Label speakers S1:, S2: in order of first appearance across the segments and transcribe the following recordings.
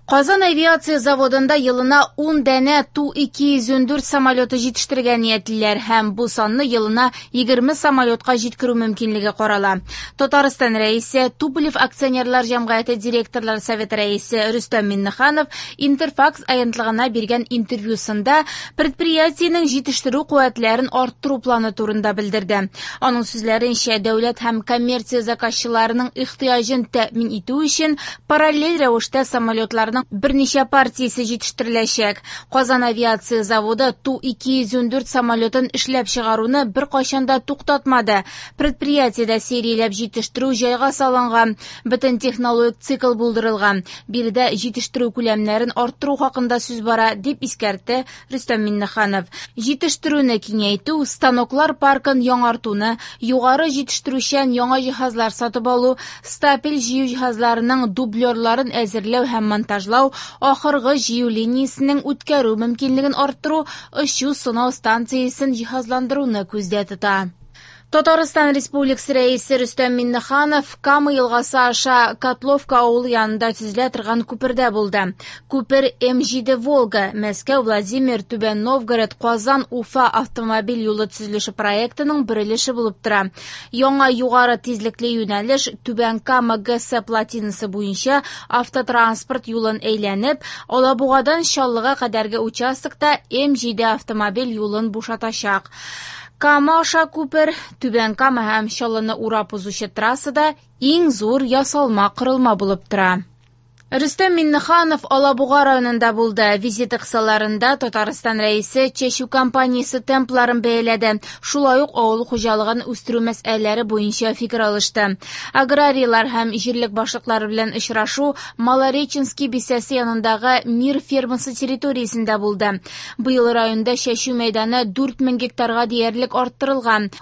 S1: Казан авиация заводында елына 10 дәне Ту-204 самолеты җитештергән ниятлеләр һәм бу санны елына 20 самолетка җиткерү мөмкинлеге карала. Татарстан рәисе, Туполев акционерлар җәмгыяте директорлар советы рәисе Рөстәм Миннеханов Интерфакс агентлыгына биргән интервьюсында предприятиенең җитештерү куәтләрен арттыру планы турында белдерде. Аның сүзләренчә, дәүләт һәм коммерция заказчыларының ихтыяҗын тәэмин итү өчен параллель рәвештә самолетларның берничә партиясе җитештереләчәк. Казан авиация заводы Ту-204 самолетын эшләп чыгаруны беркайчан да туктатмады. Предприятиедә серияләп җитештерү җайга салынган, бөтен технологик цикл булдырылган. Биредә җитештерү күләмнәрен арттыру хакында сүз бара, дип искәртте Рөстәм Миннеханов. Җитештерүне киңәйтү, станоклар паркын яңартуны, югары җитештерүчән яңа җиһазлар сатып алу, стапель җыю җиһазларының дублерларын әзерләү һәм монтажлау, ахыргы җыю линиясенең үткәрү мөмкинлеген арттыру, очу-сынау станциясен җиһазландыруны күздә тота. Татарстан Республикасы рәисе Рөстәм Миннеханов Кама елгасы аша Котловка авылы янында төзелә торган күпердә булды. Күпер МЖД Волга, Мәскәү, Владимир, Түбән Новгород, Казан, Уфа автомобиль юлы төзелеше проектының берилеше булып тора. Яңа югары тизлекле юнәлеш Түбән Кама ГС платинасы буенча автотранспорт юлын әйләнеп, Алабугадан Чаллыга кадәрге участокта МЖД автомобиль юлын бушатачак. Кама аша күпер Түбән Кама һәм Чаллыны урап узучы трассада иң зур ясалма корылма булып тора. Рөстәм Миннеханов Алабуга районында булды. Визит кысаларында Татарстан рәисе чәчү компаниясе темпларын бәяләде. Шулай ук авыл хуҗалыгын үстерү мәсьәләләре буенча фикер алышты. Аграрийлар һәм җирлек башлыклары белән очрашу Малореченский бистәсе янындагы Мир фермасы территориясендә булды. Быел районда чәчү мәйданы 4000 гектарга диярлек арттырылган.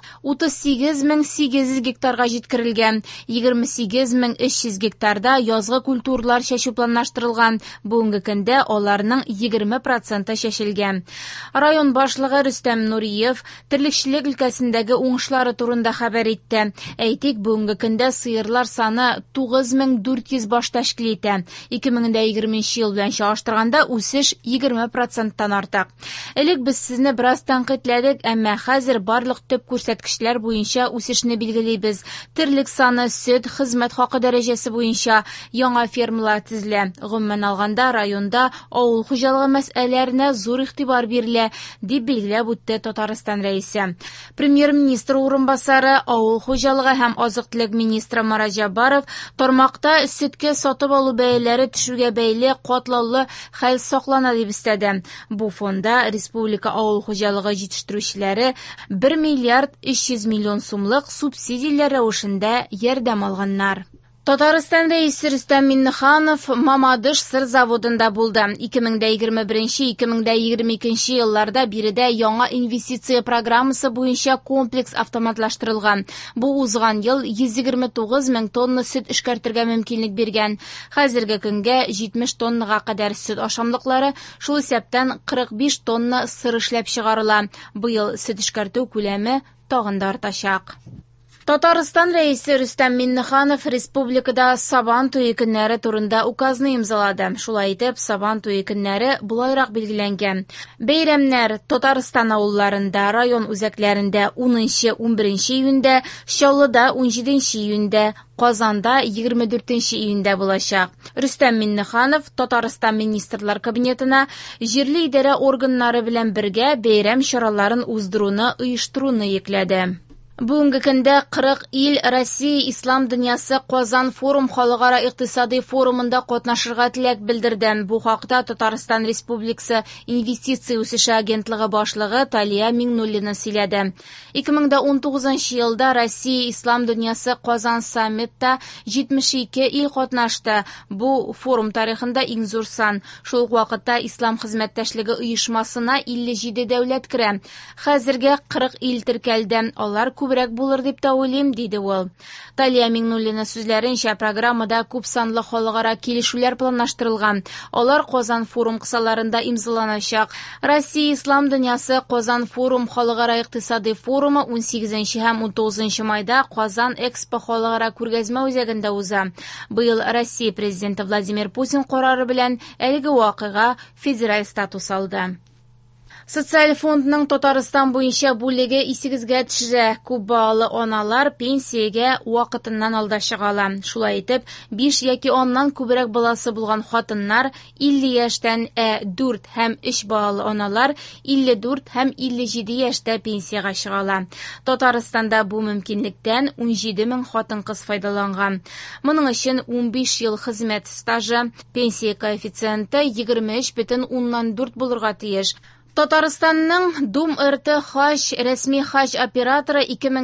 S1: 38800 гектарга җиткерелгән. 28300 гектарда язгы культуралар чәчү планлаштырылган. Бүгенге көндә аларның 20% чәчелгән. Район башлыгы Рөстәм Нуриев терлекчелек өлкәсендәге уңышлары турында хәбәр итте. Әйтик, бүгенге көндә сыерлар саны 9400 баш тәшкил итә. 2020 ел белән чагыштырганда үсеш 20%-тан артык. Элек без сезне бераз тәнкыйтьләдек, әмма хәзер барлык төп күрсәткечләр буенча үсешне билгелибез. Терлек саны, сөт, хезмәт хакы дәрәҗәсе буенча яңа фермалар төзелә. Гомумән алганда районда авыл хуҗалыгы мәсьәләләренә зур игътибар бирелә, дип билгеләп үтте Татарстан рәисе. Премьер-министр урынбасары, авыл хуҗалыгы һәм азык-төлек министры Марат Җабаров тармакта сөткә сатып алу бәяләре төшүгә бәйле катлаулы хәл саклана дип өстәде. Бу фонда республика авыл хуҗалыгы җитештерүчеләре 1 миллиард 300 миллион сумлык субсидияләр рәвешендә ярдәм алганнар. Татарстан рәисе Рөстәм Миннеханов Мамадыш сыр заводында булды. 2021-2022 елларда биредә яңа инвестиция программасы буенча комплекс автоматлаштырылган. Бу узган ел 129 мең тонна сөт эшкәртергә мөмкинлек биргән. Хәзерге көнгә 70 тоннага кадәр сөт ашамлыклары, шул исәптән 45 тонна сыр эшләп чыгарыла. Быел сөт эшкәртү күләме тагын да артачак. Татарстан рәисе Рөстәм Миннеханов республикада Сабан туе көннәре турында указны имзалады. Шулай итеп, Сабан туе көннәре булайрак билгеләнгән. Бәйрәмнәр Татарстан авылларында, район үзәкләрендә 10-11 июньдә, Чаллыда 17 июньдә, Казанда 24 июньдә булачак. Рөстәм Миннеханов Татарстан министрлар кабинетына җирле идарә органнары белән бергә бәйрәм чараларын уздыруны оештыруны йөкләде. Бүгенге көндә 40 ил Россия Ислам дөньясы Казан форум халыкара икътисади форумында катнашырга теләк белдерде. Бу хакта Татарстан Республикасы инвестиция үсеше агентлыгы башлыгы Талия Миңнуллина сөйләде. 2019 елда Россия Ислам дөньясы Казан саммитта 72 ил катнашты. Бу форум тарихында иң зур сан. Шул ук вакытта Ислам хезмәттәшлеге оешмасына 57 дәүләт керә. Хәзергә 40 ил теркәлде. Алар күбрәк булыр дип та уйлыйм, диде ул. Талия Миңнуллина сүзләренчә, программада күп санлы халыкара килешүләр планлаштырылган. Алар Казан форум кысаларында имзаланачак. Россия ислам дөньясы Казан форум халыкара икътисади форумы 18 һәм 19 майда Казан Экспо халыкара күргәзмә үзәгендә уза. Быел Россия президенты Владимир Путин карары белән әлеге вакыйга федераль статус алды. Социаль фондның Татарстан буенча бүлеге исегезгә төшә. Күп балалы аналар пенсиягә вакытыннан алда чыгала. Шулай итеп, 5 яки оннан күбрәк баласы булган хатыннар 50 яшьтән 4 һәм 3 балалы аналар 54 һәм 57 яшьтә пенсиягә чыгала. Татарстанда бу мөмкинлектән 17 мең хатын-кыз файдаланган. Моның өчен 15 ел хезмәт стажы, пенсия коэффициенты 23,4 булырга тиеш. Татарстанның Дум РТ Хаҗ рәсми хаҗ операторы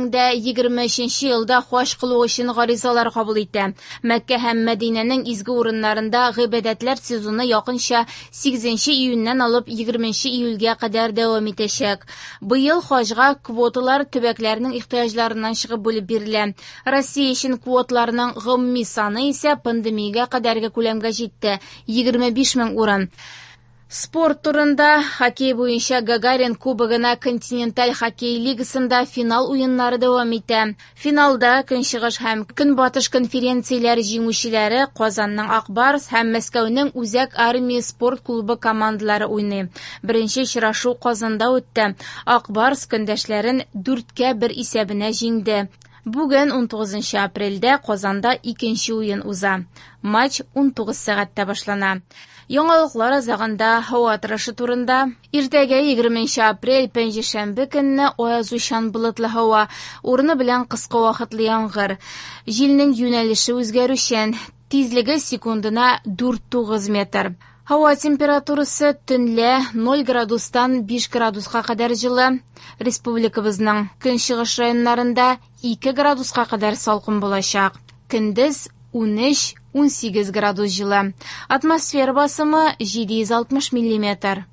S1: 2023 елда хаҗ кылу өчен гаризалар кабул итә. Мәккә һәм Мәдинәнең изге урыннарында гыйбадәтләр сезоны якынча 8 июньнән алып 20 июльгә кадәр дәвам итәчәк. Быел хаҗга квоталар төбәкләрнең ихтыяҗларыннан чыгып бүлеп бирелә. Россия өчен квоталарның гомуми саны исә пандемиягә кадәрге күләмгә җитте — 25 мең урын. Спорт турында хоккей буенча Гагарин кубогына континенталь хоккей лигасында финал уеннары дәвам итә. Финалда Көнчыгыш һәм Көнбатыш конференцияләре җиңүчеләре Казанның Акбарс һәм Мәскәүнең Үзәк армия спорт клубы командалары уйный. Беренче очрашу Казанда үтте. Акбарс көндәшләрен 4-1 исәбенә җиңде. Бүген 19 апрельдә Казанда икенче уен уза. Матч 19 сәгатьтә башлана. Яңалыклар азагында һава торышы турында. Иртәгә 20 апрель пәнҗешәмбе көнне аязучан болытлы һава, урыны белән кыска вакытлы яңгыр. Җилнең юнәлеше үзгәрүчән, тизлеге секундына 4-9 метр. Һава температурасы төнлә 0 градустан 5 градуска кадәр җылы. Республикабызның көнчыгыш районнарында 2 градуска кадәр салкын булачак. Көндез 13-18 градус җылы. Атмосфера басымы 760 мм.